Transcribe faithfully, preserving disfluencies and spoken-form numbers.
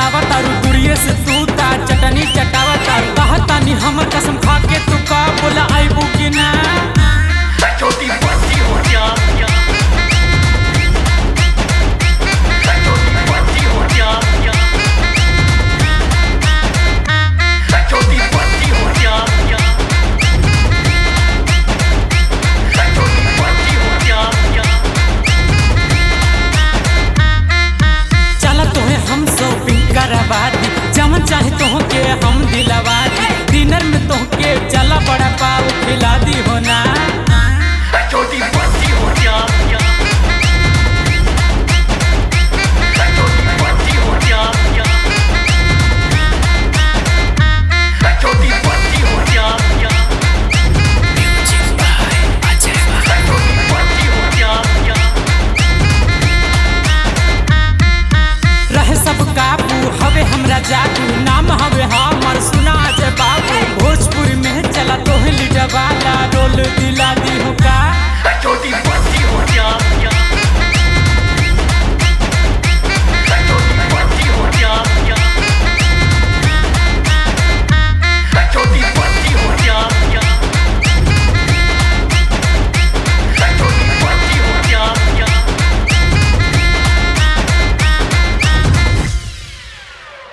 बतावा तारू गुड़िए से तू ता चटनी चटावा तारू कहतानी हमर कसम खा के तू का बोला आइबू कि ना छोटी बच्ची हो जा छोटी बच्ची हो जा छोटी बच्ची हो जा छोटी बच्ची हो जा चला तोहे हम शॉपिंग करवा दी जमन चाहे तोह के हम दिलवा दी डिनर में तोह के चला बड़ा पाव खिला दी हो ना छोटी बच्ची हो जा छोटी बच्ची हो जा छोटी बच्ची हो जा छोटी बच्ची हो जा रहे सब काबू हवे हमरा जादू नाम हवे हमर सुना जे बाबू भोजपुरी में चला तोहे लीडर वाला रोल दिला दी